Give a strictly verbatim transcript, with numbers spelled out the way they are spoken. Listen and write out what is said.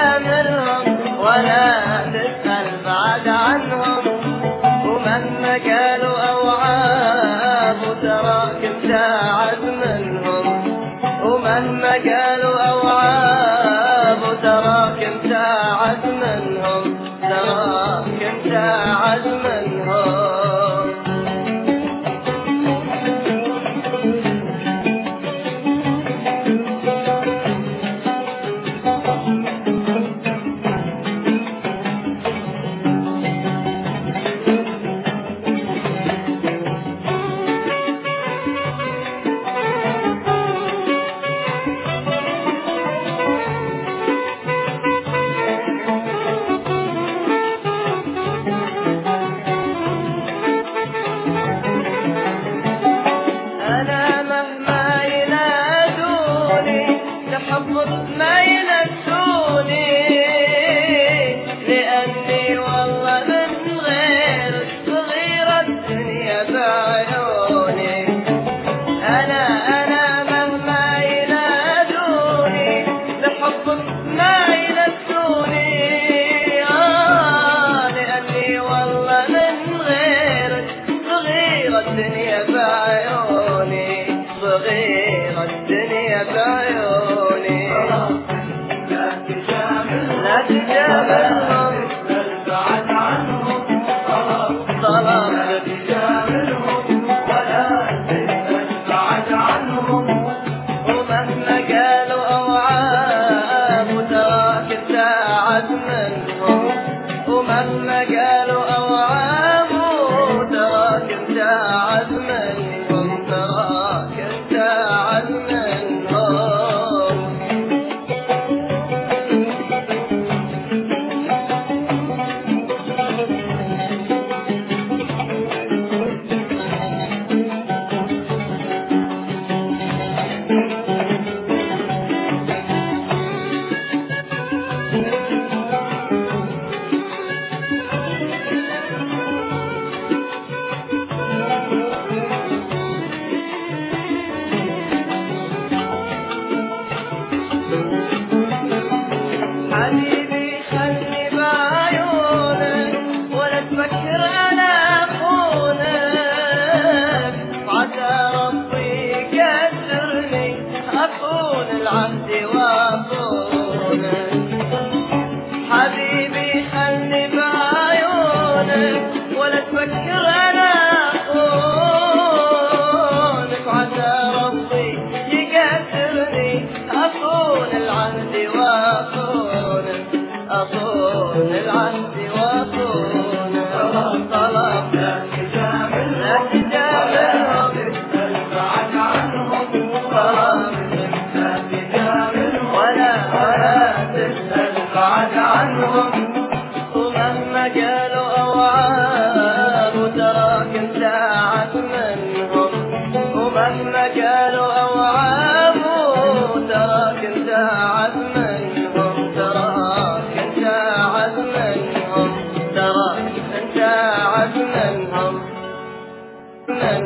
تجاملهم ولا تسأل بعد عنهم، ومهما قالوا أوعاب وتراك ابتعد منهم، ومهما قالوا أوعاب وتراك ابتعد منهم، تراك ابتعد منهم. ما ينسوني لأني والله من غير صغير الدنيا بعيوني. أنا أنا مهما ينادوني لحبك ما ينسوني، آه لأني والله من غير صغير الدنيا بعيوني، صغير الدنيا بعيوني. لا تجاملهم تبعد عنهم، طلب لا تجاملهم ولا تبعد عنهم، ومهما قالوا أوعاب وتراك ابتعد منهم، ومهما قالوا أوعاب وتراك ابتعد منهم، تراك